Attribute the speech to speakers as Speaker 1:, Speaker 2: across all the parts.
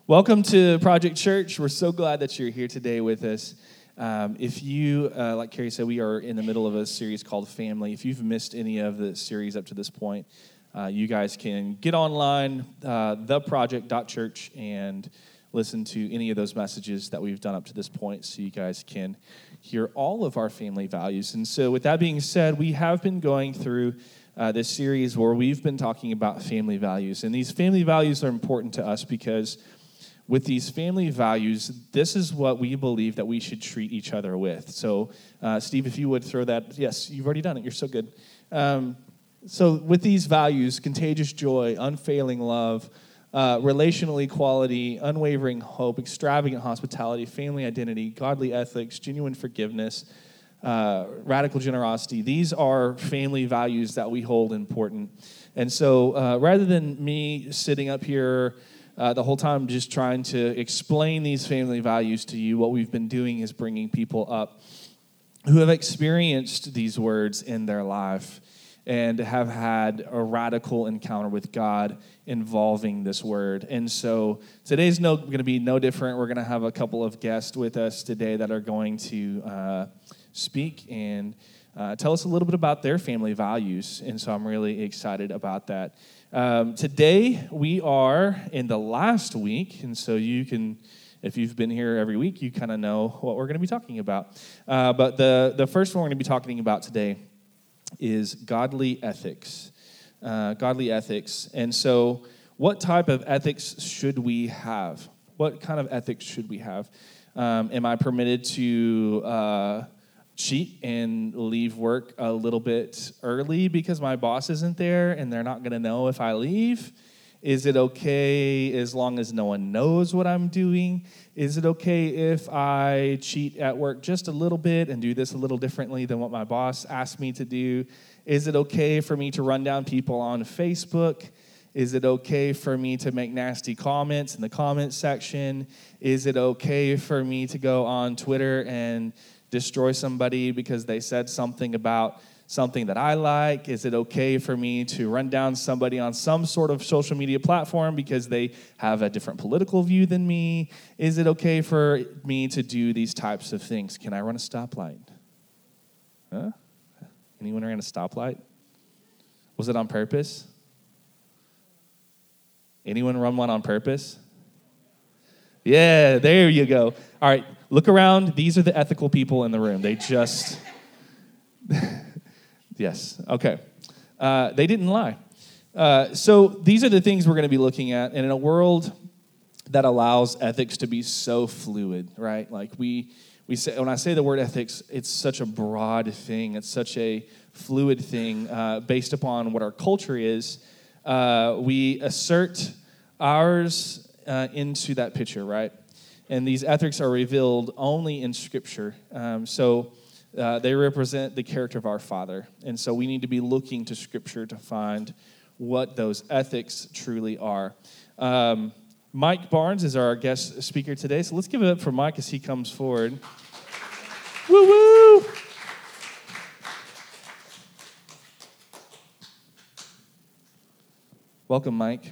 Speaker 1: Welcome to Project Church. We're so glad that you're here today with us. If you, like Carrie said, we are in the middle of a series called Family. If you've missed any of the series up to this point, you guys can get online, theproject.church, and listen to any of those messages that we've done up to this point so you guys can hear all of our family values. And so with that being said, we have been going through this series where we've been talking about family values. And these family values are important to us because with these family values, this is what we believe that we should treat each other with. So, Steve, if you would throw that. Yes, you've already done it. You're so good. So with these values, contagious joy, unfailing love, relational equality, unwavering hope, extravagant hospitality, family identity, godly ethics, genuine forgiveness, radical generosity. These are family values that we hold important. And so rather than me sitting up here the whole time just trying to explain these family values to you, what we've been doing is bringing people up who have experienced these words in their life and have had a radical encounter with God involving this word. And so today's going to be no different. We're going to have a couple of guests with us today that are going to speak and tell us a little bit about their family values. And so I'm really excited about that. Today, we are in the last week, and so you can, if you've been here every week, you kind of know what we're going to be talking about. But the first one we're going to be talking about today is godly ethics. Godly ethics. And so what type of ethics should we have? What kind of ethics should we have? Am I permitted to cheat and leave work a little bit early because my boss isn't there and they're not going to know if I leave? Is it okay as long as no one knows what I'm doing? Is it okay if I cheat at work just a little bit and do this a little differently than what my boss asked me to do? Is it okay for me to run down people on Facebook? Is it okay for me to make nasty comments in the comment section? Is it okay for me to go on Twitter and destroy somebody because they said something about something that I like? Is it okay for me to run down somebody on some sort of social media platform because they have a different political view than me? Is it okay for me to do these types of things? Can I run a stoplight? Huh? Anyone ran a stoplight? Was it on purpose? Anyone run one on purpose? Yeah, there you go. All right, look around. These are the ethical people in the room. They just, yes, okay. They didn't lie. So these are the things we're going to be looking at. And in a world that allows ethics to be so fluid, right? Like we say, when I say the word ethics, it's such a broad thing. It's such a fluid thing based upon what our culture is. We assert ours into that picture, right? And these ethics are revealed only in Scripture. So they represent the character of our Father. And so we need to be looking to Scripture to find what those ethics truly are. Mike Barnes is our guest speaker today. So let's give it up for Mike as he comes forward. Woo-woo! Welcome, Mike.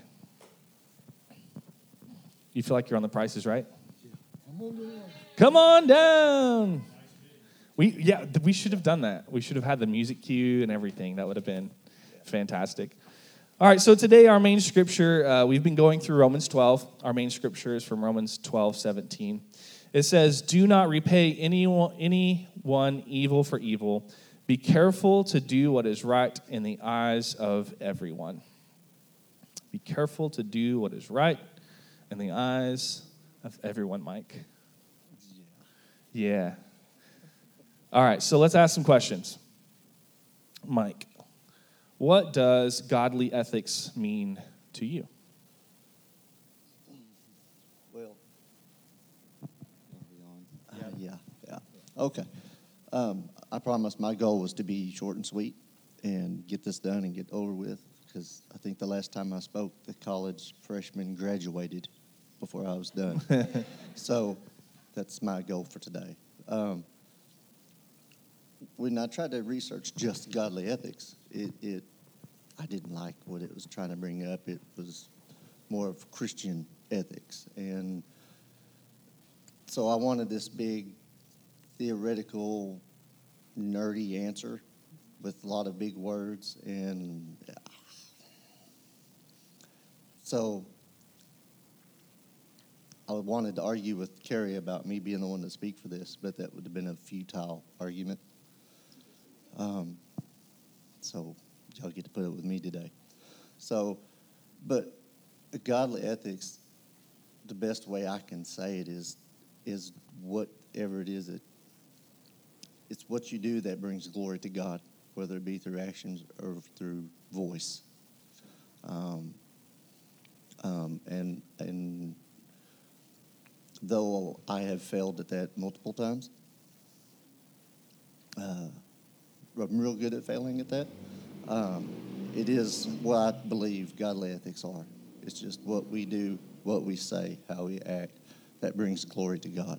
Speaker 1: You feel like you're on The Price is Right? Come on down. We should have done that. We should have had the music cue and everything. That would have been fantastic. All right, so today our main scripture, we've been going through Romans 12. Our main scripture is from Romans 12:17. It says, "Do not repay anyone evil for evil. Be careful to do what is right in the eyes of everyone." Be careful to do what is right in the eyes of everyone, Mike. Yeah. All right, so let's ask some questions. Mike, what does godly ethics mean to you?
Speaker 2: Well, yeah. Okay. I promised my goal was to be short and sweet and get this done and get over with, because I think the last time I spoke, the college freshman graduated before I was done. So that's my goal for today. When I tried to research just godly ethics, I didn't like what it was trying to bring up. It was more of Christian ethics. And So I wanted this big theoretical, nerdy answer with a lot of big words. And so I wanted to argue with Carrie about me being the one to speak for this, but that would have been a futile argument. So y'all get to put it with me today. So, but godly ethics, the best way I can say it is whatever it is, it's what you do that brings glory to God, whether it be through actions or through voice. And though I have failed at that multiple times, I'm real good at failing at that. It is what I believe godly ethics are. It's just what we do, what we say, how we act, that brings glory to God.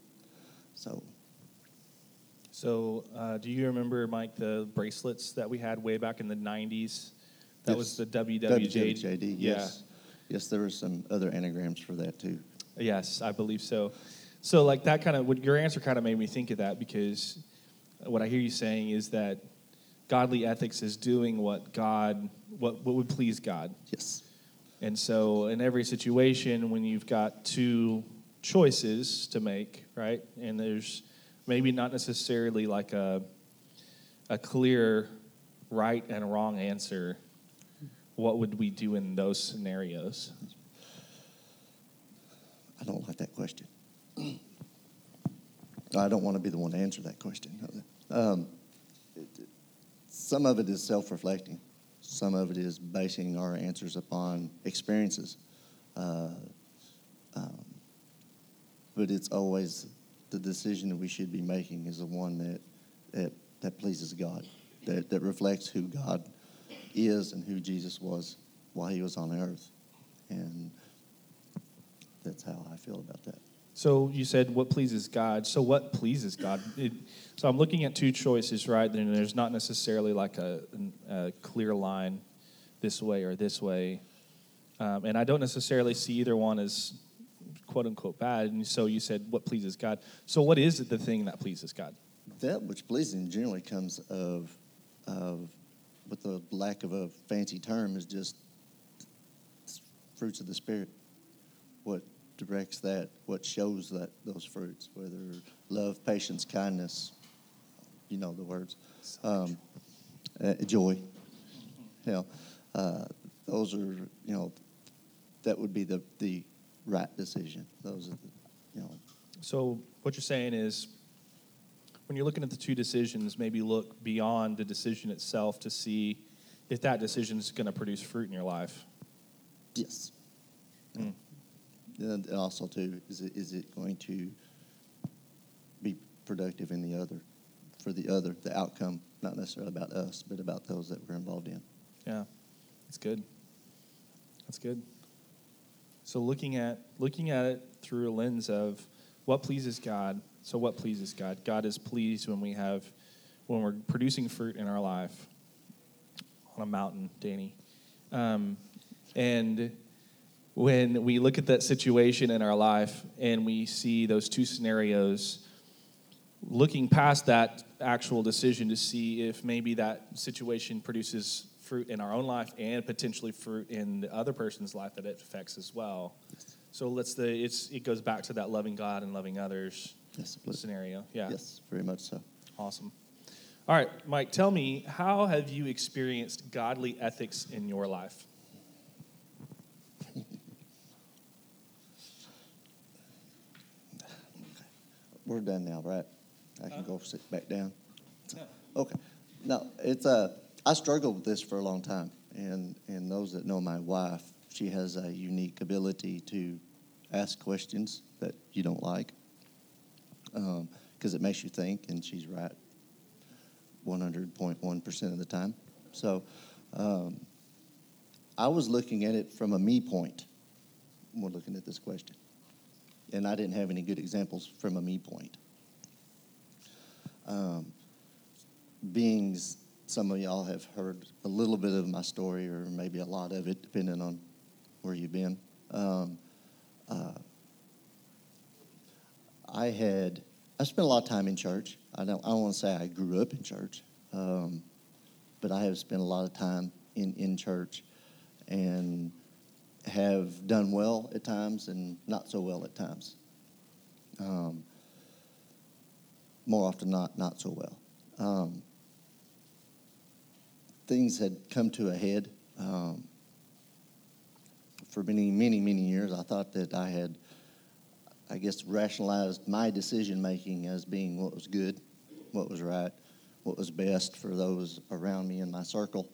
Speaker 1: So, do you remember, Mike, the bracelets that we had way back in the 90s? That was the WWJD.
Speaker 2: Yes. Yes, there were some other anagrams for that too.
Speaker 1: Yes, I believe so. So, like that kind of, your answer kind of made me think of that, because what I hear you saying is that godly ethics is doing what would please God.
Speaker 2: Yes.
Speaker 1: And so, in every situation, when you've got two choices to make, right, and there's maybe not necessarily like a clear right and wrong answer, what would we do in those scenarios?
Speaker 2: I don't like that question. I don't want to be the one to answer that question. Some of it is self-reflecting. Some of it is basing our answers upon experiences. But it's always the decision that we should be making is the one that pleases God, that reflects who God is and who Jesus was while he was on earth. And that's how I feel about that.
Speaker 1: So you said what pleases God. So what pleases God? So I'm looking at two choices, right? And there's not necessarily like a clear line this way or this way. And I don't necessarily see either one as quote unquote bad. And so you said what pleases God. So what is the thing that pleases God?
Speaker 2: That which pleases him generally comes of with the lack of a fancy term, is just fruits of the Spirit. What directs that, what shows those fruits, whether love, patience, kindness, you know the words, joy. Those are, that would be the right decision. Those are
Speaker 1: So what you're saying is, when you're looking at the two decisions, maybe look beyond the decision itself to see if that decision is going to produce fruit in your life.
Speaker 2: Yes. Mm. And also, too, is it going to be productive in the outcome, not necessarily about us, but about those that we're involved in.
Speaker 1: Yeah, that's good. That's good. So looking at it through a lens of what pleases God. So what pleases God? God is pleased when we're producing fruit in our life on a mountain, Danny. And when we look at that situation in our life and we see those two scenarios, looking past that actual decision to see if maybe that situation produces fruit in our own life and potentially fruit in the other person's life that it affects as well. So it goes back to that loving God and loving others scenario. Yeah.
Speaker 2: Yes, very much so.
Speaker 1: Awesome. All right, Mike, tell me, how have you experienced godly ethics in your life?
Speaker 2: We're done now, right? I can go sit back down. Okay. No, I struggled with this for a long time, and those that know my wife, she has a unique ability to ask questions that you don't like, because it makes you think, and she's right 100.1% of the time. So I was looking at it from a me point. We're looking at this question, and I didn't have any good examples from a me point. Some of y'all have heard a little bit of my story, or maybe a lot of it, depending on where you've been. I spent a lot of time in church. I don't want to say I grew up in church, but I have spent a lot of time in church, and have done well at times and not so well at times. More often not so well. Things had come to a head. For many years, I thought that I had, I guess, rationalized my decision-making as being what was good, what was right, what was best for those around me in my circle.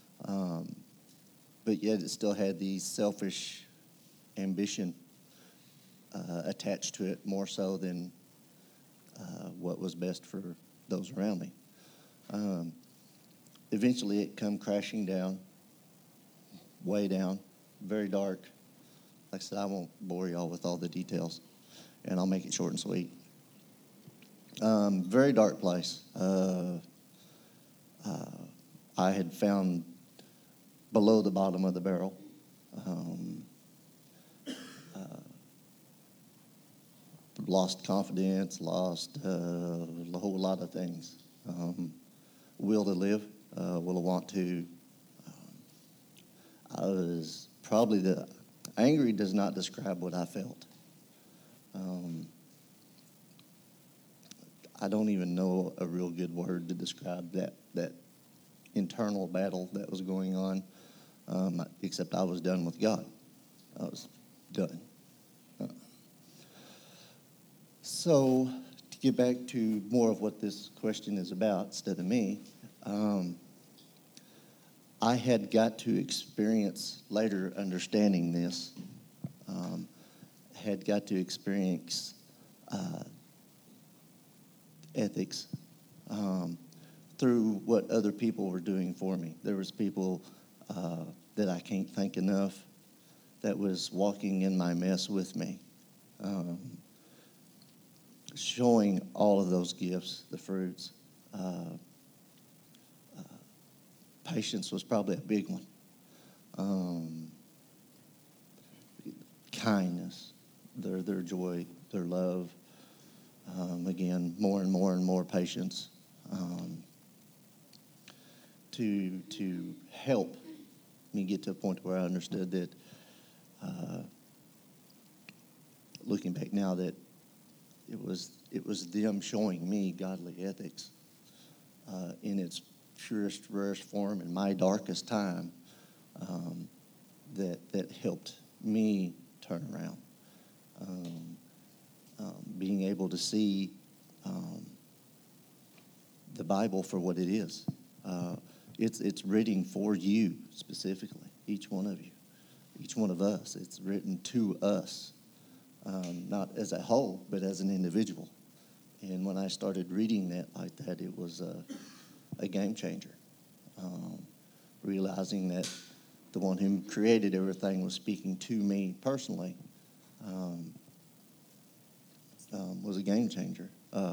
Speaker 2: But yet it still had the selfish ambition attached to it, more so than what was best for those around me. Eventually it come crashing down, way down, very dark. Like I said, I won't bore y'all with all the details, and I'll make it short and sweet. Very dark place. I had found below the bottom of the barrel. Lost confidence, lost a whole lot of things. Will to live, will to want to. I was probably angry does not describe what I felt. I don't even know a real good word to describe that internal battle that was going on, except I was done with God. I was done. So, to get back to more of what this question is about instead of me, I had got to experience, later understanding this, had got to experience ethics through what other people were doing for me. There was people that I can't thank enough that was walking in my mess with me, showing all of those gifts, the fruits. Patience was probably a big one. Kindness, their joy, their love. Again, more and more patience. To help me get to a point where I understood that, looking back now, that it was them showing me godly ethics in its purest, rarest form in my darkest time, that helped me turn around. Being able to see the Bible for what it is. It's written for you specifically, each one of you, each one of us. It's written to us, not as a whole, but as an individual. And when I started reading that like that, it was a game changer. Realizing that the one who created everything was speaking to me personally was a game changer.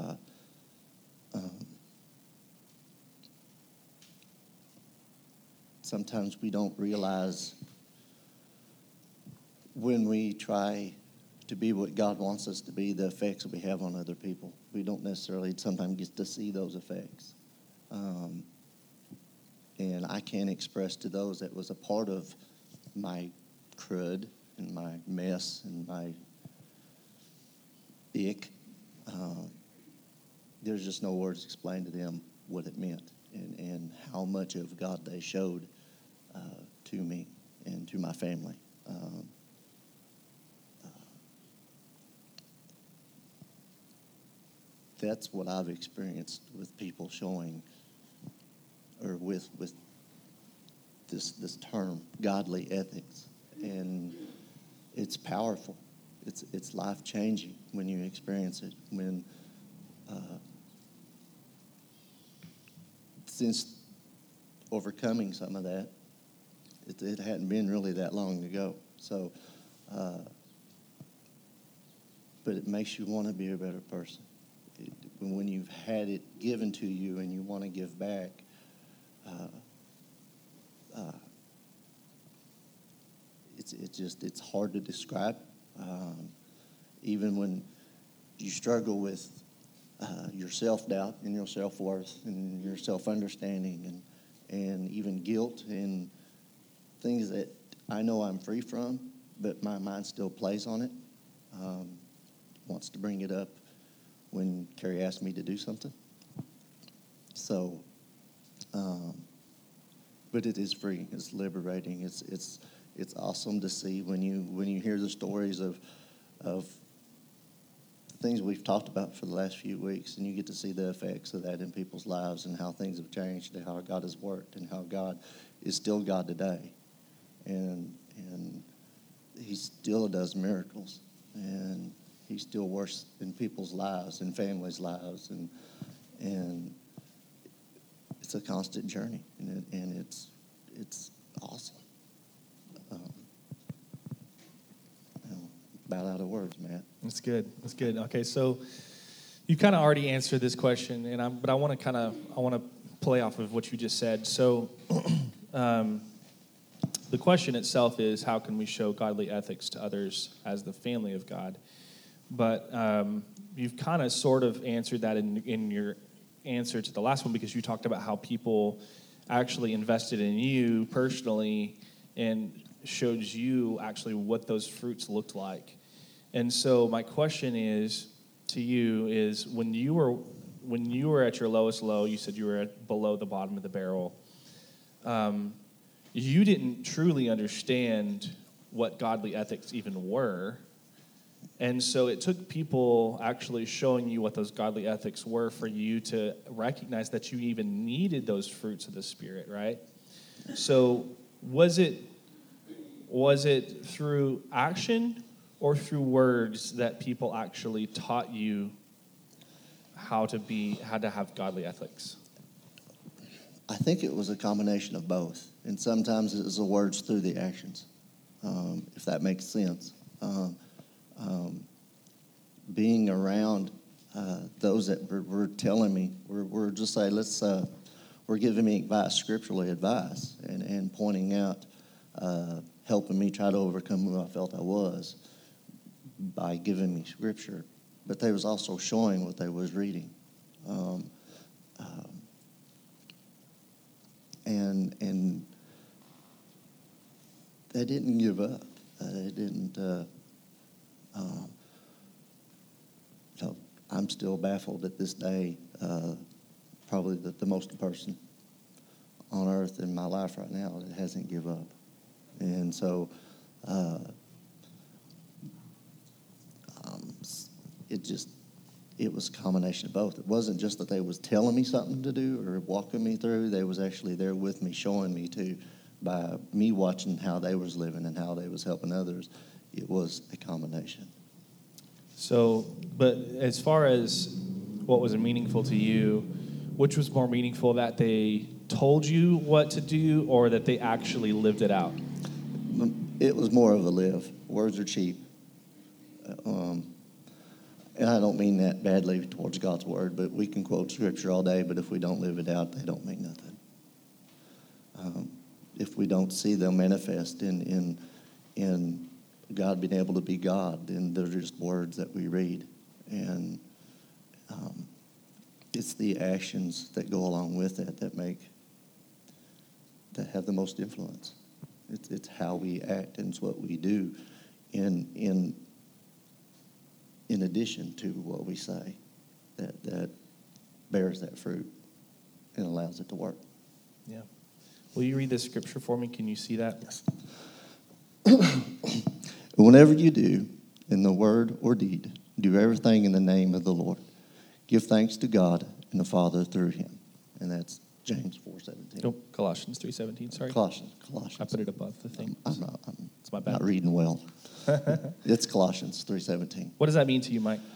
Speaker 2: Sometimes we don't realize when we try to be what God wants us to be, the effects we have on other people. We don't necessarily sometimes get to see those effects. And I can't express to those that was a part of my crud and my mess and my ick. There's just no words to explain to them what it meant and how much of God they showed to me and to my family. That's what I've experienced with people showing, or with this term, godly ethics, and it's powerful. It's life-changing when you experience it. When since overcoming some of that, it hadn't been really that long ago. So, but it makes you want to be a better person. When you've had it given to you and you want to give back, it's hard to describe. Even when you struggle with your self-doubt and your self-worth and your self-understanding and even guilt and things that I know I'm free from, but my mind still plays on it, wants to bring it up when Carrie asked me to do something. So, but it is free. It's liberating. It's awesome to see when you hear the stories of things we've talked about for the last few weeks, and you get to see the effects of that in people's lives and how things have changed and how God has worked and how God is still God today, and He still does miracles, and He still works in people's lives and families' lives, and it's a constant journey, and it's awesome. About out of words, Matt.
Speaker 1: That's good. That's good. Okay, so you kind of already answered this question, but I want to play off of what you just said. So, the question itself is, how can we show godly ethics to others as the family of God? But you've kind of sort of answered that in your answer to the last one, because you talked about how people actually invested in you personally and showed you actually what those fruits looked like. And so my question is to you is, when you were at your lowest low, you said you were below the bottom of the barrel. You didn't truly understand what godly ethics even were. And so it took people actually showing you what those godly ethics were for you to recognize that you even needed those fruits of the Spirit, right? So was it through action or through words that people actually taught you how to have godly ethics?
Speaker 2: I think it was a combination of both, and sometimes it was the words through the actions, if that makes sense. Being around those that were telling me, were just saying, we're giving me advice, scripturally advice, and pointing out, helping me try to overcome who I felt I was by giving me scripture. But they was also showing what they was reading. And they didn't give up. They didn't. I'm still baffled at this day. Probably the most person on earth in my life right now that hasn't give up. And so it was a combination of both. It wasn't just that they was telling me something to do or walking me through. They was actually there with me, showing me too, by me watching how they was living and how they was helping others. It was a combination.
Speaker 1: So, but as far as what was meaningful to you, which was more meaningful, that they told you what to do or that they actually lived it out?
Speaker 2: It was more of a live. Words are cheap. And I don't mean that badly towards God's word, but we can quote scripture all day, but if we don't live it out, they don't mean nothing. If we don't see them manifest in God being able to be God, then they're just words that we read. And it's the actions that go along with it that have the most influence. It's how we act and it's what we do in addition to what we say that bears that fruit and allows it to work.
Speaker 1: Yeah. Will you read this scripture for me? Can you see that?
Speaker 2: Yes. Whenever you do, in the word or deed, do everything in the name of the Lord. Give thanks to God and the Father through him. And that's James 4:17.
Speaker 1: Oh, Colossians 3:17, sorry.
Speaker 2: Colossians.
Speaker 1: I put it above the thing. It's my bad.
Speaker 2: Not reading well. It's Colossians 3:17.
Speaker 1: What does that mean to you, Mike?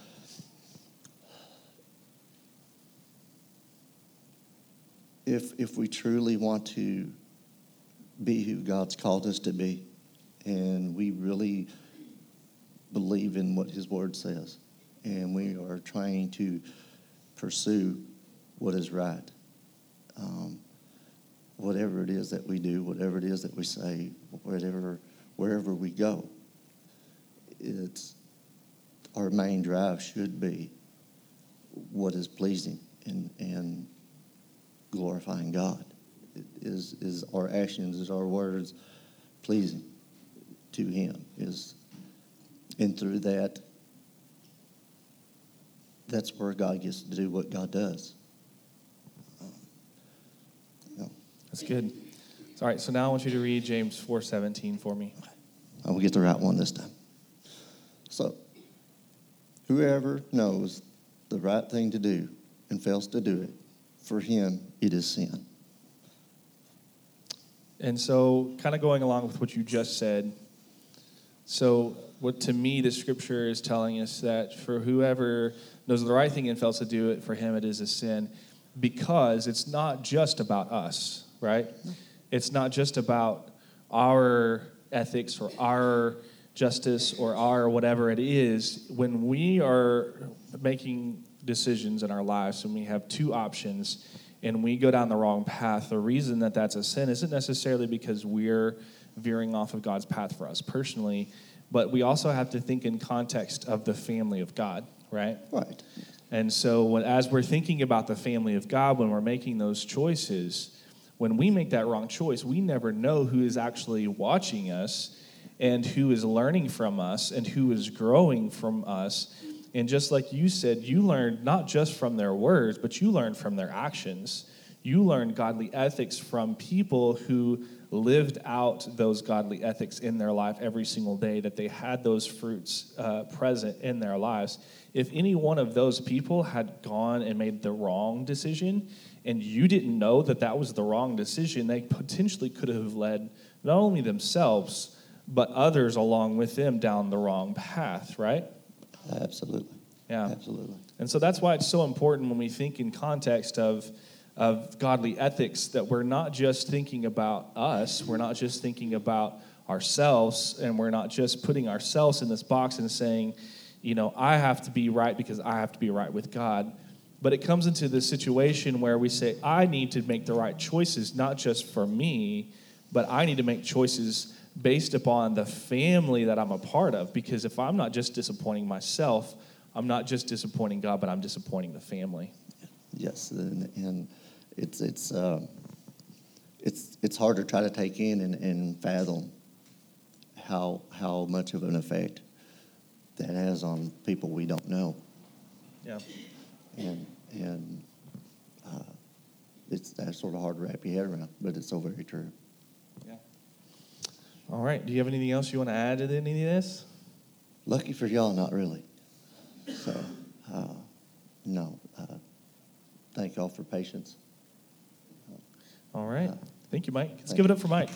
Speaker 2: If we truly want to be who God's called us to be, and we really believe in what his word says, and we are trying to pursue what is right, whatever it is that we do, whatever it is that we wherever we go, it's our main drive should be what is pleasing and glorifying God. Is our actions, is our words pleasing to Him? And through that, that's where God gets to do what God does.
Speaker 1: That's good. All right, so now I want you to read James 4:17 for me.
Speaker 2: I will get the right one this time. So, whoever knows the right thing to do and fails to do it, for him it is sin.
Speaker 1: And so, kind of going along with what you just said, so what to me the scripture is telling us that for whoever knows the right thing and fails to do it, for him it is a sin, because it's not just about us, right? It's not just about our ethics or our justice or our whatever it is. When we are making decisions in our lives and we have two options and we go down the wrong path, the reason that that's a sin isn't necessarily because we're veering off of God's path for us personally, but we also have to think in context of the family of God, right?
Speaker 2: Right.
Speaker 1: And so as we're thinking about the family of God, when we're making those choices, when we make that wrong choice, we never know who is actually watching us and who is learning from us and who is growing from us. And just like you said, you learned not just from their words, but you learned from their actions. You learned godly ethics from people who lived out those godly ethics in their life every single day, that they had those fruits present in their lives. If any one of those people had gone and made the wrong decision, and you didn't know that that was the wrong decision, they potentially could have led not only themselves, but others along with them down the wrong path, right?
Speaker 2: Absolutely.
Speaker 1: Yeah.
Speaker 2: Absolutely.
Speaker 1: And so that's why it's so important when we think in context of godly ethics that we're not just thinking about us, we're not just thinking about ourselves, and we're not just putting ourselves in this box and saying, you know, I have to be right because I have to be right with God. But it comes into this situation where we say, I need to make the right choices, not just for me, but I need to make choices based upon the family that I'm a part of. Because if I'm not just disappointing myself, I'm not just disappointing God, but I'm disappointing the family.
Speaker 2: Yes, and it's hard to try to take in and fathom how much of an effect that has on people we don't know.
Speaker 1: Yeah.
Speaker 2: And that's sort of hard to wrap your head around, but it's so very true.
Speaker 1: Yeah. All right. Do you have anything else you want to add to any of this?
Speaker 2: Lucky for y'all, not really. So, no. Thank y'all for patience.
Speaker 1: All right. Thank you, Mike. Let's give it up for Mike.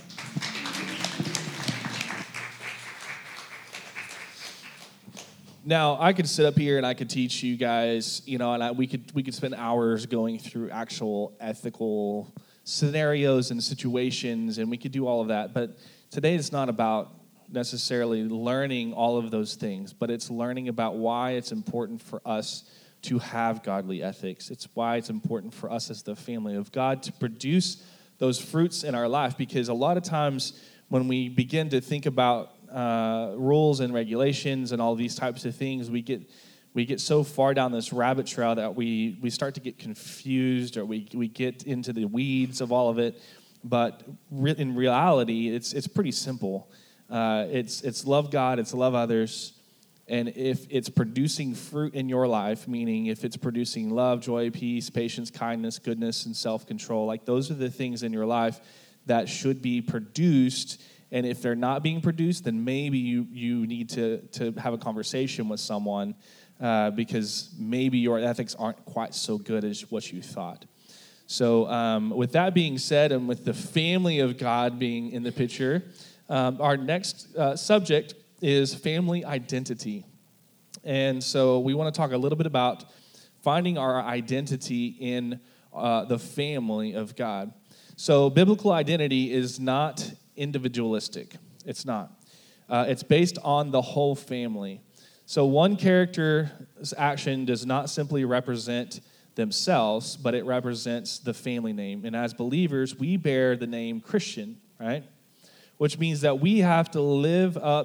Speaker 1: Now, I could sit up here and I could teach you guys, you know, and we could spend hours going through actual ethical scenarios and situations, and we could do all of that. But today it's not about necessarily learning all of those things, but it's learning about why it's important for us to have godly ethics. It's why it's important for us as the family of God to produce those fruits in our life, because a lot of times when we begin to think about rules and regulations and all these types of things, we get so far down this rabbit trail that we start to get confused, or we get into the weeds of all of it. But in reality, it's pretty simple. It's love God, it's love others, and if it's producing fruit in your life, meaning if it's producing love, joy, peace, patience, kindness, goodness, and self-control, like those are the things in your life that should be produced. And if they're not being produced, then maybe you need to have a conversation with someone because maybe your ethics aren't quite so good as what you thought. So with that being said, and with the family of God being in the picture, our next subject is family identity. And so we want to talk a little bit about finding our identity in the family of God. So biblical identity is not individualistic. It's not. It's based on the whole family. So one character's action does not simply represent themselves, but it represents the family name. And as believers, we bear the name Christian, right? Which means that we have to live up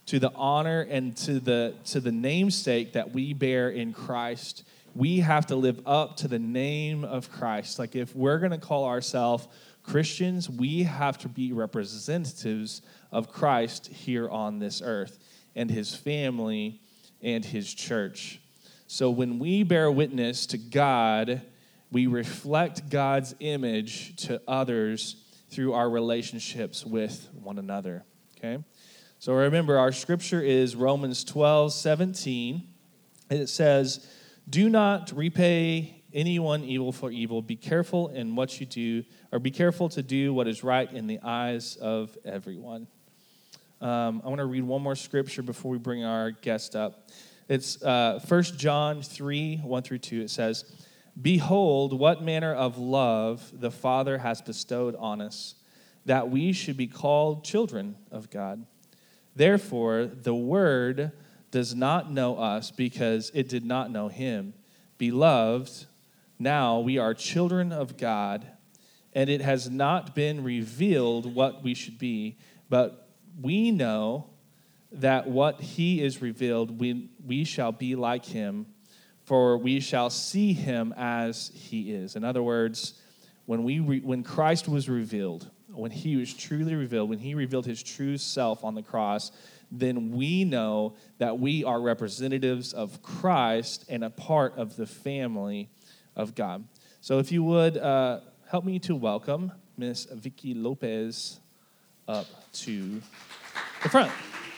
Speaker 1: to the honor and to the namesake that we bear in Christ. We have to live up to the name of Christ. Like if we're going to call ourselves Christians, we have to be representatives of Christ here on this earth and his family and his church. So when we bear witness to God, we reflect God's image to others through our relationships with one another. Okay? So remember, our scripture is Romans 12:17. And it says, "Do not repay anyone evil for evil. Be careful in what you do, or be careful to do what is right in the eyes of everyone." I want to read one more scripture before we bring our guest up. It's 1 John 3:1-2. It says, "Behold, what manner of love the Father has bestowed on us, that we should be called children of God. Therefore, the world does not know us because it did not know him. Beloved, now we are children of God, and it has not been revealed what we should be, but we know that what he is revealed, we shall be like him, for we shall see him as he is." In other words, when Christ was revealed, when he was truly revealed, when he revealed his true self on the cross, then we know that we are representatives of Christ and a part of the family of God. So if you would help me to welcome Miss Vicky Lopez up to the front.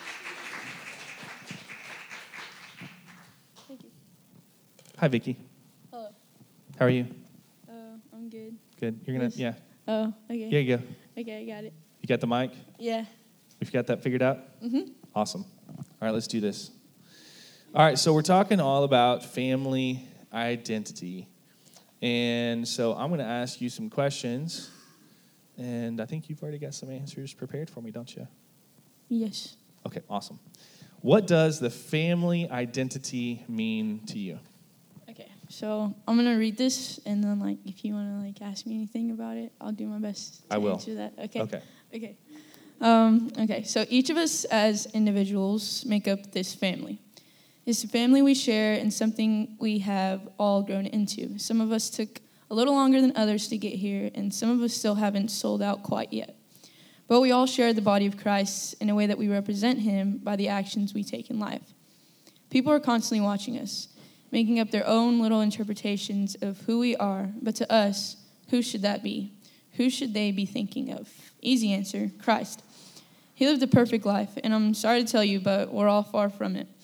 Speaker 3: Thank you.
Speaker 1: Hi, Vicky.
Speaker 3: Hello.
Speaker 1: How are you?
Speaker 3: I'm good.
Speaker 1: Good. You're gonna,
Speaker 3: Yes.
Speaker 1: yeah.
Speaker 3: Oh, okay.
Speaker 1: Here you go.
Speaker 3: Okay, I got it.
Speaker 1: You got the mic?
Speaker 3: Yeah.
Speaker 1: We've got that figured out?
Speaker 3: Mm-hmm.
Speaker 1: Awesome. All right, let's do this. All right, so we're talking all about family identity. And so I'm going to ask you some questions. And I think you've already got some answers prepared for me, don't you?
Speaker 3: Yes.
Speaker 1: Okay, awesome. What does the family identity mean to you?
Speaker 3: Okay, so I'm going to read this, and then, if you want to, ask me anything about it, I'll do my best to answer that. Okay?
Speaker 1: Okay.
Speaker 3: Okay, so each of us as individuals make up this family. It's a family we share and something we have all grown into. Some of us took a little longer than others to get here, and some of us still haven't sold out quite yet. But we all share the body of Christ in a way that we represent him by the actions we take in life. People are constantly watching us, making up their own little interpretations of who we are, but to us, who should that be? Who should they be thinking of? Easy answer, Christ. He lived a perfect life, and I'm sorry to tell you, but we're all far from it.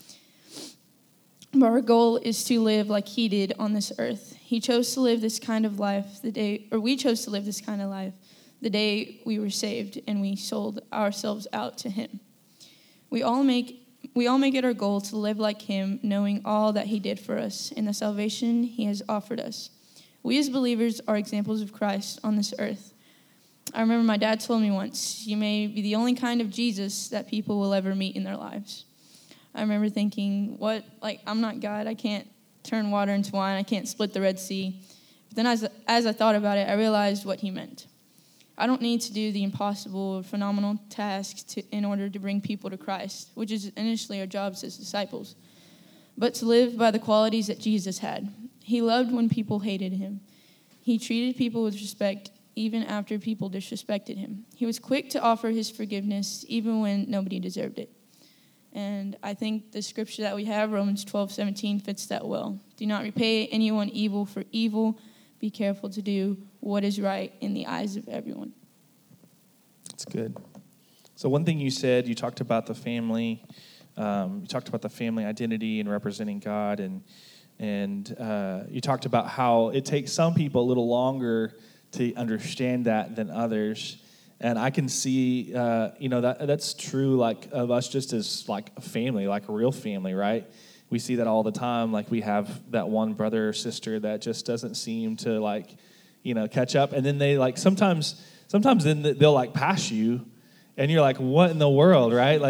Speaker 3: But our goal is to live like he did on this earth. He chose to live this kind of life we chose to live this kind of life the day we were saved and we sold ourselves out to him. We all make it our goal to live like him, knowing all that he did for us and the salvation he has offered us. We as believers are examples of Christ on this earth. I remember my dad told me once, "You may be the only kind of Jesus that people will ever meet in their lives." I remember thinking, I'm not God. I can't turn water into wine. I can't split the Red Sea. But then as I thought about it, I realized what he meant. I don't need to do the impossible or phenomenal tasks in order to bring people to Christ, which is initially our jobs as disciples, but to live by the qualities that Jesus had. He loved when people hated him. He treated people with respect even after people disrespected him. He was quick to offer his forgiveness even when nobody deserved it. And I think the scripture that we have, Romans 12:17, fits that well. Do not repay anyone evil for evil. Be careful to do what is right in the eyes of everyone.
Speaker 1: That's good. So one thing you said, you talked about the family. You talked about the family identity and representing God, and you talked about how it takes some people a little longer to understand that than others. And I can see, that's true, of us just as, a family, a real family, right? We see that all the time. We have that one brother or sister that just doesn't seem to, catch up. And then they, sometimes then they'll, pass you. And you're like, what in the world, right?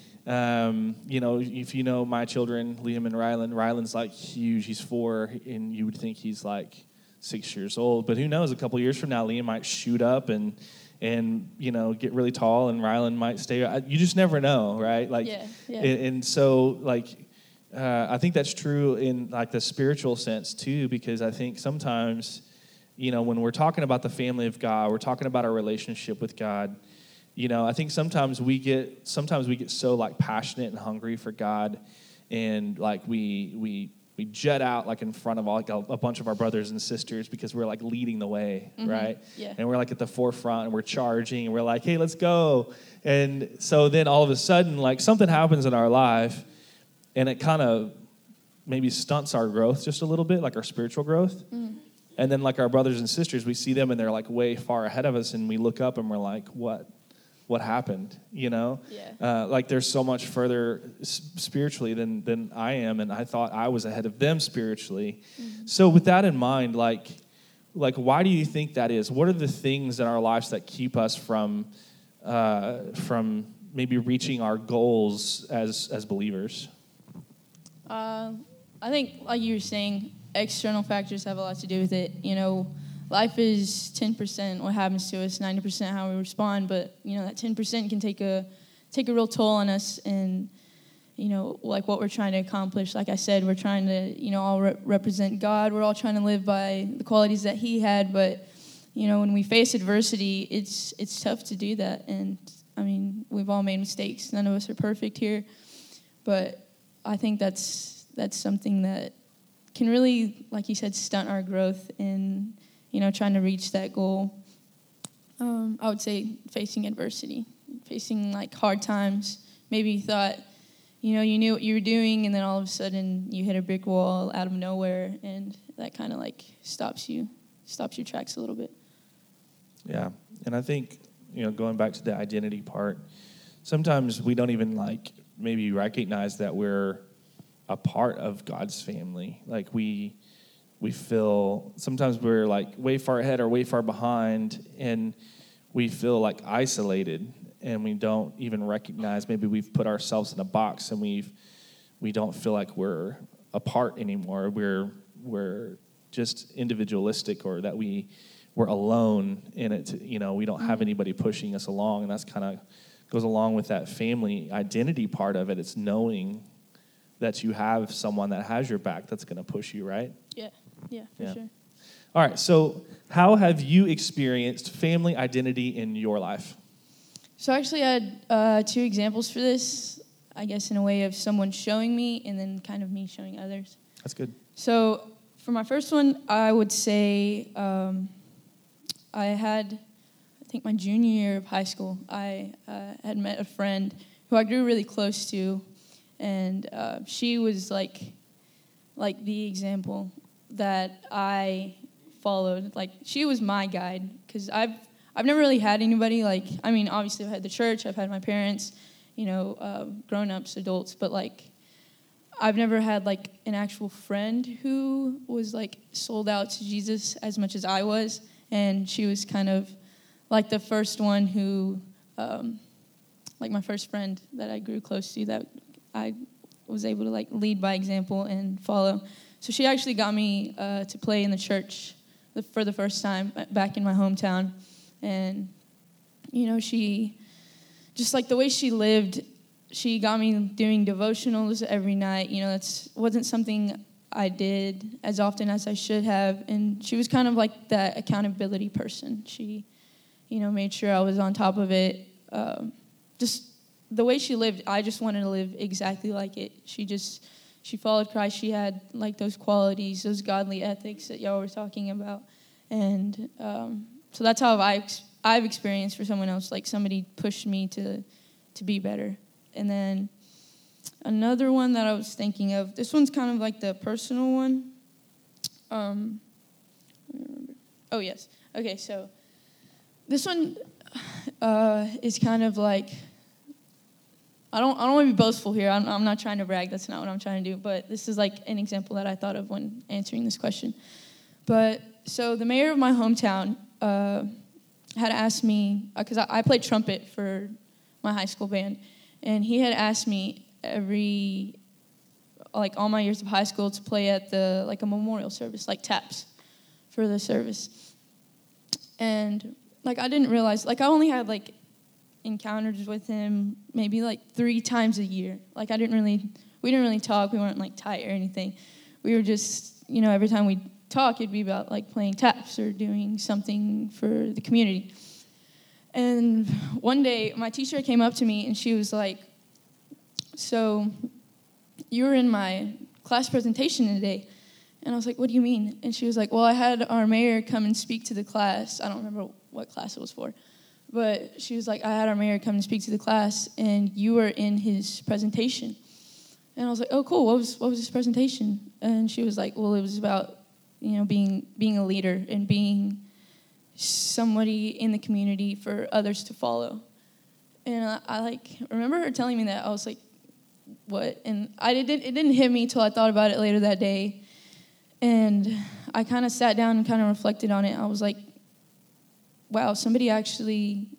Speaker 1: If you know my children, Liam and Ryland's, huge. He's 4, and you would think he's, 6 years old. But who knows, a couple years from now, Liam might shoot up and and get really tall, and Rylan might stay. You just never know, right? Like,
Speaker 3: Yeah.
Speaker 1: And so like. I think that's true in like the spiritual sense too, because I think sometimes, when we're talking about the family of God, we're talking about our relationship with God. I think sometimes we get so like passionate and hungry for God, and like we jet out like in front of like a bunch of our brothers and sisters because we're like leading the way, right?
Speaker 3: Yeah.
Speaker 1: And we're like at the forefront, and we're charging, and we're like, hey, let's go. And so then all of a sudden, like something happens in our life. And it kind of maybe stunts our growth just a little bit, like our spiritual growth. And then like our brothers and sisters, we see them and they're like way far ahead of us, and we look up and we're like, what happened? Like there's so much further spiritually than I am, and I thought I was ahead of them spiritually. So with that in mind, like why do you think that is? What are the things in our lives that keep us from maybe reaching our goals as believers?
Speaker 3: I think, like you were saying, external factors have a lot to do with it. Life is 10% what happens to us, 90% how we respond. But that 10% can take a real toll on us, and like what we're trying to accomplish. Like I said, we're trying to all represent God. We're all trying to live by the qualities that He had. But when we face adversity, it's tough to do that. And I mean, we've all made mistakes. None of us are perfect here, but I think that's something that can really, like you said, stunt our growth in, trying to reach that goal. I would say facing adversity, facing like hard times. Maybe you thought, you knew what you were doing, and then all of a sudden you hit a brick wall out of nowhere, and that kind of like stops your tracks a little bit.
Speaker 1: Yeah, and I think, going back to the identity part, sometimes we don't even like maybe recognize that we're a part of God's family. Like we feel, sometimes we're like way far ahead or way far behind, and we feel like isolated, and we don't even recognize maybe we've put ourselves in a box, and we don't feel like we're a part anymore. We're just individualistic, or that we're alone in it. We don't have anybody pushing us along, and that's kind of goes along with that family identity part of it. It's knowing that you have someone that has your back that's going to push you, right?
Speaker 3: Yeah, for sure.
Speaker 1: All right, so how have you experienced family identity in your life?
Speaker 3: So I actually had 2 examples for this, I guess in a way of someone showing me and then kind of me showing others.
Speaker 1: That's good.
Speaker 3: So for my first one, I would say I think my junior year of high school, I had met a friend who I grew really close to, and she was like the example that I followed. Like, she was my guide, because I've never really had anybody, like, I mean, obviously I've had the church, I've had my parents, grown-ups, adults, but like, I've never had like an actual friend who was like sold out to Jesus as much as I was, and she was kind of like the first one who, like my first friend that I grew close to, that I was able to like lead by example and follow. So she actually got me to play in the church for the first time back in my hometown. And, she, just like the way she lived, she got me doing devotionals every night. That wasn't something I did as often as I should have. And she was kind of like that accountability person. She, made sure I was on top of it. Just the way she lived, I just wanted to live exactly like it. She followed Christ. She had like those qualities, those godly ethics that y'all were talking about. And so that's how I've experienced for someone else, like somebody pushed me to be better. And then another one that I was thinking of, this one's kind of like the personal one. Let me remember. Oh, yes. Okay, so this one is kind of like, I don't want to be boastful here. I'm not trying to brag. That's not what I'm trying to do. But this is like an example that I thought of when answering this question. But so the mayor of my hometown had asked me, because I played trumpet for my high school band, and he had asked me all my years of high school to play at a memorial service, like taps for the service. And like I didn't realize, like I only had like encounters with him maybe like 3 times a year. Like we didn't really talk. We weren't like tight or anything. We were just, every time we talk, it'd be about like playing taps or doing something for the community. And one day, my teacher came up to me and she was like, "So, you were in my class presentation today." And I was like, "What do you mean?" And she was like, "Well, I had our mayor come and speak to the class." I don't remember what class it was for. But she was like, "I had our mayor come and speak to the class, and you were in his presentation." And I was like, "Oh, cool. What was his presentation?" And she was like, "Well, it was about, being a leader and being somebody in the community for others to follow." And I remember her telling me that. I was like, "What?" And it didn't hit me till I thought about it later that day. And I kind of sat down and kind of reflected on it. I was like, wow, somebody actually,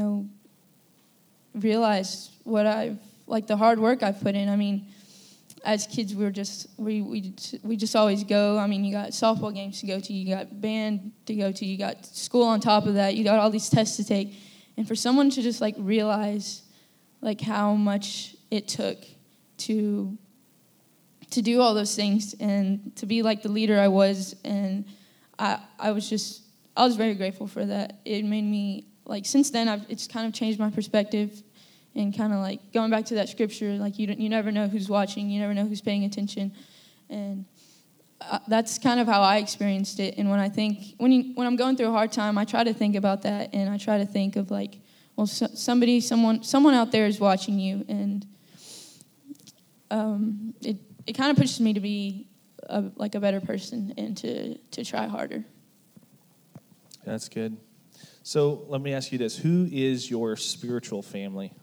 Speaker 3: realized what the hard work I've put in. I mean, as kids, we just always go. I mean, you got softball games to go to, you got band to go to, you got school on top of that, you got all these tests to take. And for someone to just realize how much it took to do all those things and to be the leader I was, and I was very grateful for that. It made me since then it's kind of changed my perspective, and kind of going back to that scripture, you never know who's watching, you never know who's paying attention, and that's kind of how I experienced it. And when when I'm going through a hard time, I try to think about that, and I try to think of someone out there is watching you, and it kind of pushes me to be a better person and to try harder.
Speaker 1: That's good. So let me ask you this. Who is your spiritual family?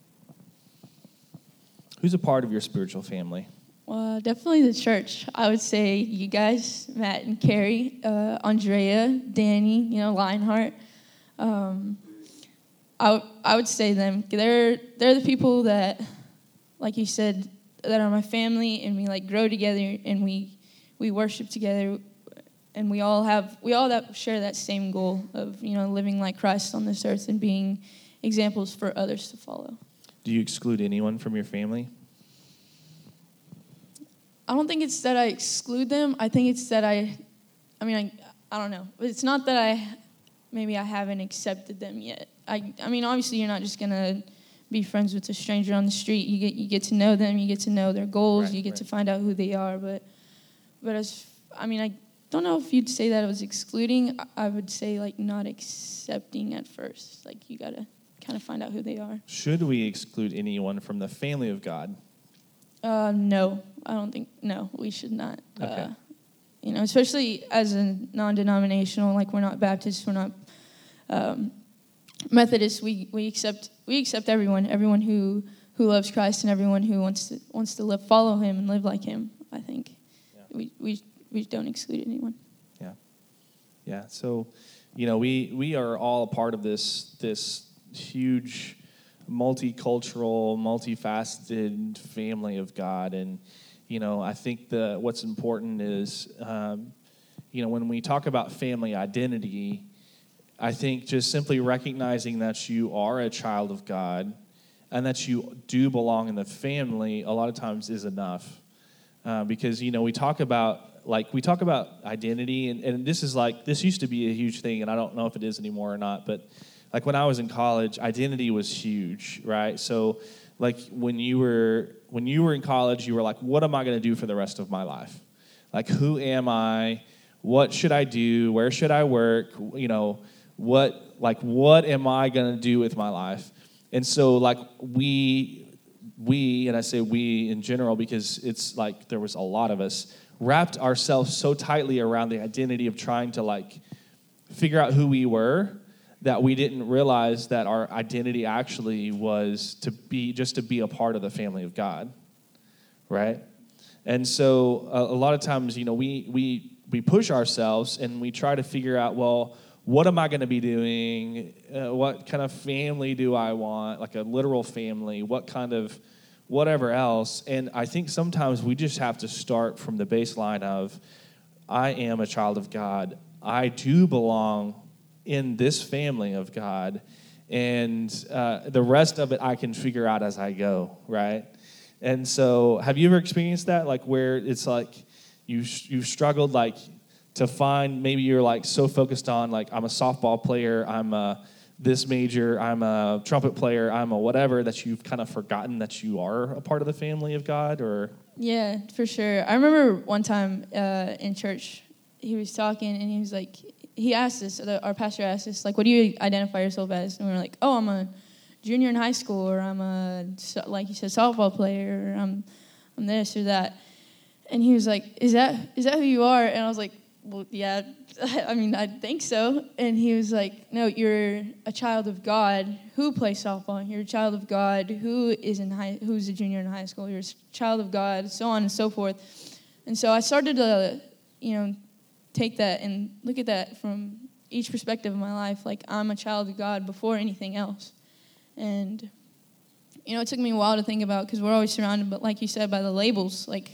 Speaker 1: Who's a part of your spiritual family?
Speaker 3: Well, definitely the church. I would say you guys, Matt and Carrie, Andrea, Danny, Lionheart. I would say them. They're the people that, like you said, that are my family, and we grow together, and we worship together. And we all share that same goal of, living like Christ on this earth and being examples for others to follow. Do
Speaker 1: you exclude anyone from your family?
Speaker 3: I don't think it's that I exclude them. I think it's that I don't know. It's not that I haven't accepted them yet. I mean, obviously you're not just going to be friends with a stranger on the street. You get to know them, you get to know their goals, right, you get to find out who they are. But I don't know if you'd say that it was excluding. I would say not accepting at first. You got to kind of find out who they are.
Speaker 1: Should we exclude anyone from the family of God?
Speaker 3: No, I don't think. No, we should not.
Speaker 1: Okay.
Speaker 3: Especially as a non-denominational, we're not Baptists, we're not Methodists. We accept everyone who loves Christ, and everyone who wants to follow Him and live like Him. I think we don't exclude anyone.
Speaker 1: Yeah. So, we are all a part of this huge, multicultural, multifaceted family of God, and I think what's important is, when we talk about family identity, I think just simply recognizing that you are a child of God and that you do belong in the family a lot of times is enough, because we talk about identity, and this used to be a huge thing, and I don't know if it is anymore or not, but when I was in college, identity was huge, right? So when you were in college, you were like, what am I going to do for the rest of my life? Who am I? What should I do? Where should I work? What am I going to do with my life? And so we, and I say we in general because it's there was a lot of us, wrapped ourselves so tightly around the identity of trying to figure out who we were, that we didn't realize that our identity actually was to be a part of the family of God, right? And so a lot of times, we push ourselves and we try to figure out, well, what am I going to be doing? What kind of family do I want? A literal family? What kind of whatever else? And I think sometimes we just have to start from the baseline of, I am a child of God. I do belong in this family of God, and the rest of it I can figure out as I go, right? And so have you ever experienced that, like where it's like you've struggled like to find, maybe you're like so focused on like I'm a softball player, I'm a this major, I'm a trumpet player, I'm a whatever, that you've kind of forgotten that you are a part of the family of God? Or
Speaker 3: Yeah, for sure. I remember one time in church, he was talking, and he was like, he asked us, our pastor asked us, like, what do you identify yourself as? And we were like, oh, I'm a junior in high school, or I'm a, like you said, softball player, or I'm this or that. And he was like, is that who you are? And I was like, well, yeah, I mean, I think so. And he was like, no, you're a child of God who plays softball. You're a child of God who's a junior in high school. You're a child of God, so on and so forth. And so I started to, take that and look at that from each perspective of my life. Like, I'm a child of God before anything else. And, it took me a while to think about, because we're always surrounded, but like you said, by the labels. Like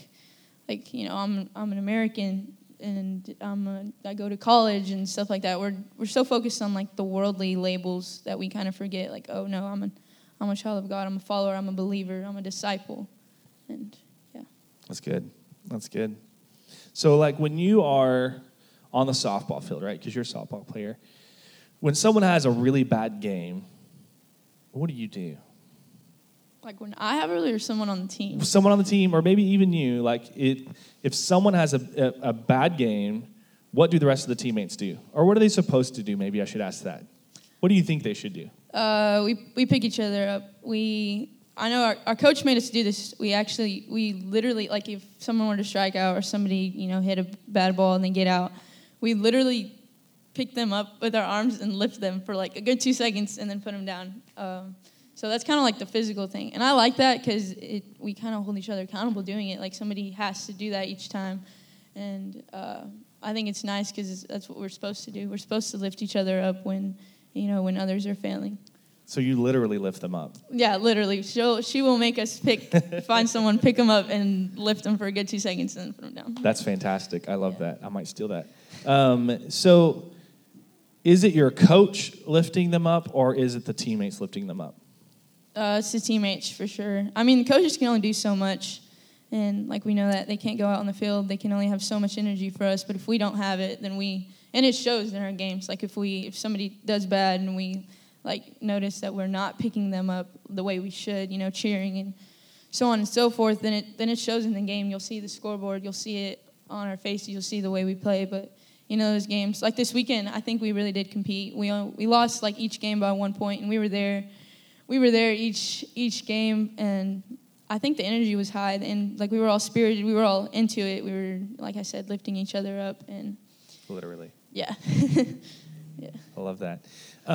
Speaker 3: I'm an American, and I go to college and stuff like that. We're so focused on like the worldly labels that we kind of forget. Like, oh no, I'm a child of God. I'm a follower. I'm a believer. I'm a disciple. And yeah,
Speaker 1: that's good. That's good. So like when you are on the softball field, right? Because you're a softball player. When someone has a really bad game, what do you do?
Speaker 3: Like when I have it, or someone on the team?
Speaker 1: Someone on the team, or maybe even you. Like if someone has a bad game, what do the rest of the teammates do? Or what are they supposed to do? Maybe I should ask that. What do you think they should do?
Speaker 3: We pick each other up. I know our coach made us do this. We literally, like if someone were to strike out or somebody, hit a bad ball and they get out, we literally pick them up with our arms and lift them for like a good 2 seconds and then put them down. So that's kind of like the physical thing. And I like that because we kind of hold each other accountable doing it. Like somebody has to do that each time. And I think it's nice because that's what we're supposed to do. We're supposed to lift each other up when others are failing.
Speaker 1: So you literally lift them up? Yeah,
Speaker 3: literally. She will make us find someone, pick them up, and lift them for a good 2 seconds and then put them down.
Speaker 1: That's fantastic. I love that. I might steal that. So is it your coach lifting them up, or is it the teammates lifting them up?
Speaker 3: It's the teammates for sure. I mean, the coaches can only do so much, and like we know that they can't go out on the field. They can only have so much energy for us. But if we don't have it, then and it shows in our games. Like if somebody does bad and we like notice that we're not picking them up the way we should, cheering and so on and so forth, then it shows in the game. You'll see the scoreboard. You'll see it on our faces. You'll see the way we play. But those games like this weekend, I think we really did compete. We lost like each game by 1 point, and we were there. We were there each game, and I think the energy was high, and like we were all spirited, we were all into it. We were, like I said, lifting each other up, and
Speaker 1: literally.
Speaker 3: Yeah.
Speaker 1: Yeah. I love that.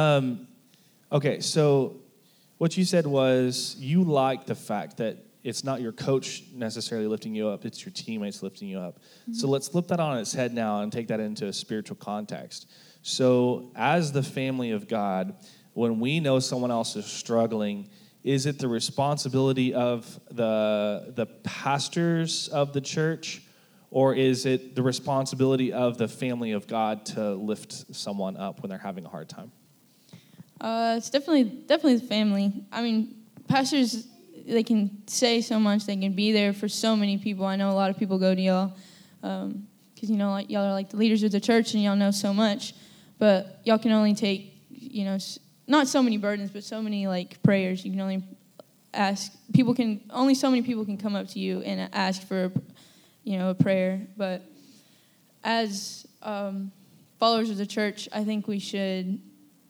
Speaker 1: Okay, so what you said was you like the fact that it's not your coach necessarily lifting you up, it's your teammates lifting you up. Mm-hmm. So let's flip that on its head now and take that into a spiritual context. So as the family of God, when we know someone else is struggling, is it the responsibility of the pastors of the church, or is it the responsibility of the family of God to lift someone up when they're having a hard time?
Speaker 3: It's definitely the family. I mean, pastors, they can say so much. They can be there for so many people. I know a lot of people go to y'all because, like, y'all are like the leaders of the church and y'all know so much. But y'all can only take, not so many burdens, but so many, like, prayers. You can only ask. Only so many people can come up to you and ask for, a prayer. But as followers of the church, I think we should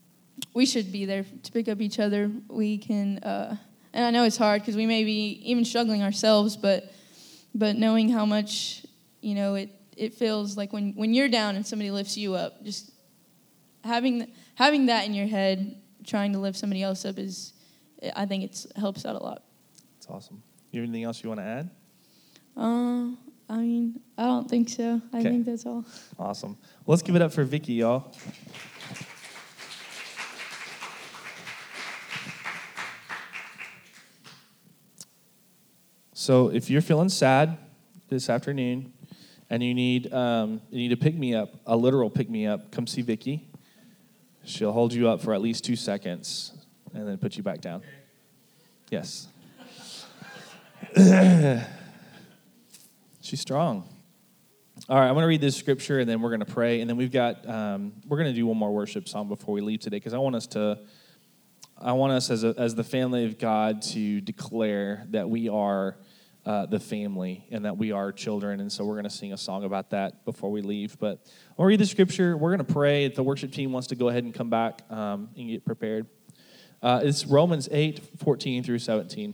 Speaker 3: be there to pick up each other. We can, and I know it's hard because we may be even struggling ourselves, but knowing how much, it feels like when you're down and somebody lifts you up, just having that in your head, trying to lift somebody else up I think it helps out a lot.
Speaker 1: That's awesome. You have anything else you want to add?
Speaker 3: I mean, I don't think so. I think that's all.
Speaker 1: Awesome. Well, let's give it up for Vicky, y'all. So if you're feeling sad this afternoon and you need a pick-me-up, a literal pick-me-up, come see Vicky. She'll hold you up for at least 2 seconds and then put you back down. Yes. She's strong. All right, I'm going to read this scripture, and then we're going to pray, and then we're going to do one more worship song before we leave today, because I want us as the family of God to declare that we are the family and that we are children, and so we're going to sing a song about that before we leave. But I'll read the scripture. We're going to pray. If the worship team wants to go ahead and come back and get prepared. It's Romans 8:14 through 17.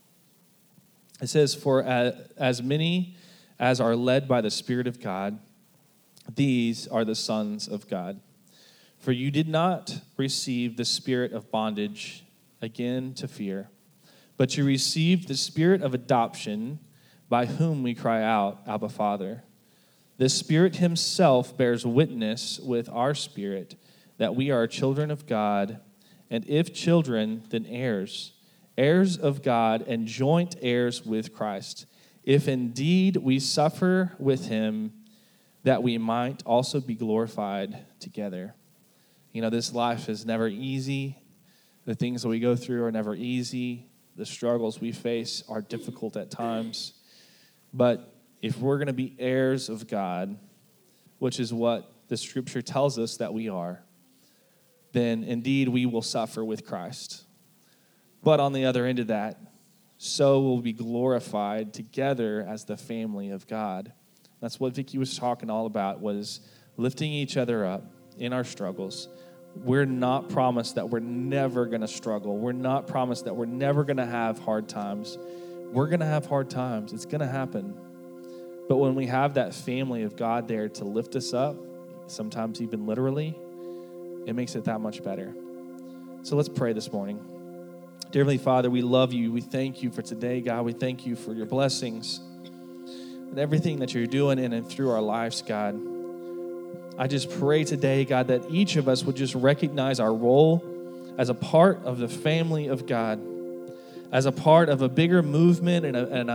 Speaker 1: It says, "For as many as are led by the Spirit of God, these are the sons of God. For you did not receive the spirit of bondage again to fear, but you received the spirit of adoption, by whom we cry out, Abba, Father. The Spirit himself bears witness with our spirit that we are children of God, and if children, then heirs, heirs of God and joint heirs with Christ, if indeed we suffer with him, that we might also be glorified together." You know, this life is never easy. The things that we go through are never easy. The struggles we face are difficult at times. But if we're going to be heirs of God, which is what the scripture tells us that we are, then indeed we will suffer with Christ. But on the other end of that, so we'll be glorified together as the family of God. That's what Vicki was talking all about, was lifting each other up in our struggles. We're not promised that we're never going to struggle. We're not promised that we're never going to have hard times. We're going to have hard times. It's going to happen. But when we have that family of God there to lift us up, sometimes even literally, it makes it that much better. So let's pray this morning. Dear Heavenly Father, we love you. We thank you for today, God. We thank you for your blessings and everything that you're doing in and through our lives, God. I just pray today, God, that each of us would just recognize our role as a part of the family of God, as a part of a bigger movement and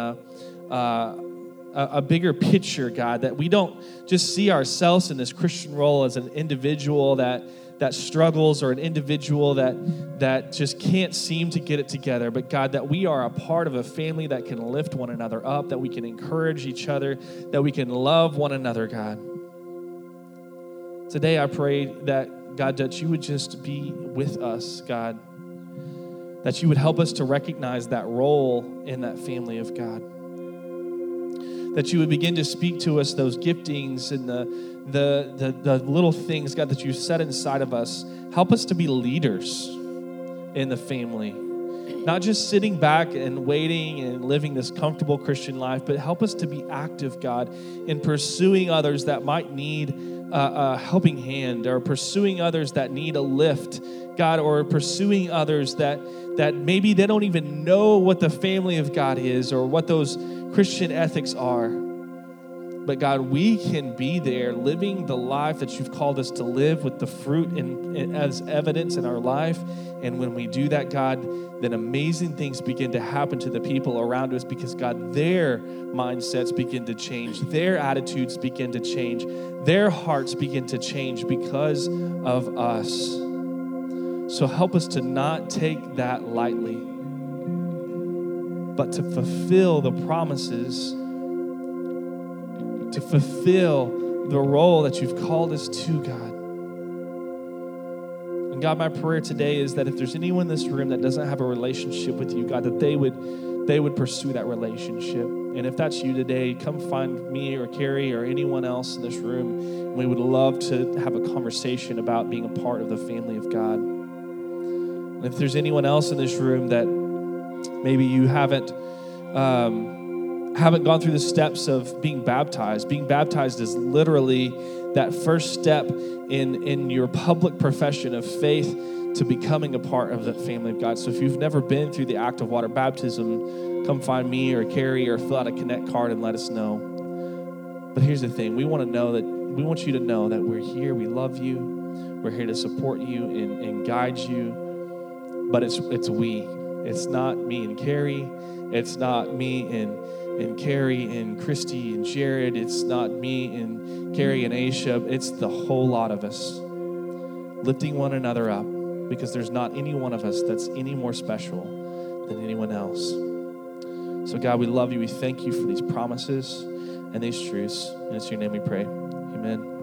Speaker 1: a bigger picture, God, that we don't just see ourselves in this Christian role as an individual that struggles or an individual that just can't seem to get it together. But God, that we are a part of a family that can lift one another up, that we can encourage each other, that we can love one another, God. Today I pray that, God, that you would just be with us, God, that you would help us to recognize that role in that family of God, that you would begin to speak to us those giftings and the little things, God, that you set inside of us. Help us to be leaders in the family, not just sitting back and waiting and living this comfortable Christian life, but help us to be active, God, in pursuing others that might need a helping hand, or pursuing others that need a lift, God, or pursuing others that maybe they don't even know what the family of God is or what those Christian ethics are. But God, we can be there living the life that you've called us to live, with the fruit as evidence in our life. And when we do that, God, then amazing things begin to happen to the people around us, because, God, their mindsets begin to change, their attitudes begin to change, their hearts begin to change because of us. So help us to not take that lightly, but to fulfill the promises, to fulfill the role that you've called us to, God. And God, my prayer today is that if there's anyone in this room that doesn't have a relationship with you, God, that they would pursue that relationship. And if that's you today, come find me or Carrie or anyone else in this room. And we would love to have a conversation about being a part of the family of God. And if there's anyone else in this room that maybe you haven't gone through the steps of being baptized. Being baptized is literally that first step in your public profession of faith to becoming a part of the family of God. So if you've never been through the act of water baptism, come find me or Carrie or fill out a Connect card and let us know. But here's the thing. We want you to know that we're here. We love you. We're here to support you and guide you. But it's we. It's not me and Carrie. It's not me and Carrie and Christy and Jared. It's not me and Carrie and Aisha. It's the whole lot of us. lifting one another up, because there's not any one of us that's any more special than anyone else. So God, we love you. We thank you for these promises and these truths. And it's in your name we pray. Amen.